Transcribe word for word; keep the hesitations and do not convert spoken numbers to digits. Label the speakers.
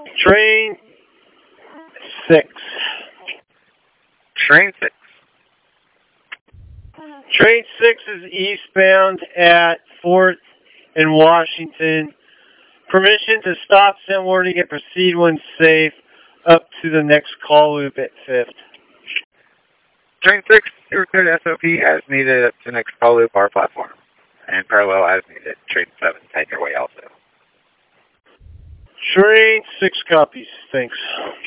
Speaker 1: Train six.
Speaker 2: Train six.
Speaker 1: Train six is eastbound at fourth and Washington. Permission to stop, send warning, and proceed when safe up to the next call loop at fifth.
Speaker 2: Train six, return S O P as needed up to next call loop our platform. And parallel as needed. Train seven, head your way also.
Speaker 1: Train six copies. Thanks.